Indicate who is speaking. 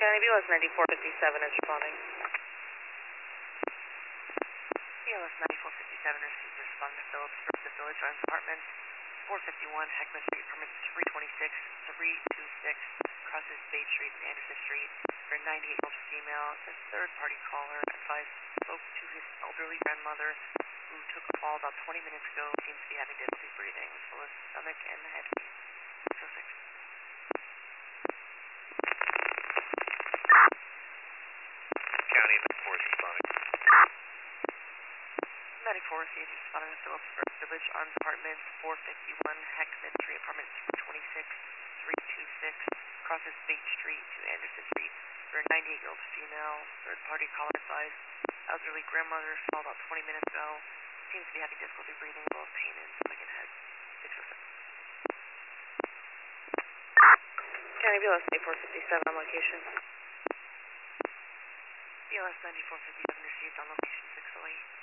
Speaker 1: County BLS 9457 is responding.
Speaker 2: BLS 9457 received a responding to Phillips from the Village Arms Apartments, 451 Heckman Street, permit 326, 326, crosses Bay Street and Anderson Street for a 98-year-old female. The third-party caller advised spoke to his elderly grandmother who took a fall about 20 minutes ago, seems to be having difficulty breathing, as well as stomach and head. 606.
Speaker 3: County 94 is responding.
Speaker 2: 94 received responding to Phillips Village Arms Apartments, 451 Heckman Street, apartment 326, 326, crosses Bay Street to Anderson Street for a 98-year-old female. Third-party caller advised elderly grandmother fell about 20 minutes ago, seems to be having difficulty breathing, as well as pain in stomach and head. 606.
Speaker 1: County BLS 9457 on location.
Speaker 2: BLS 9457 received on location 608.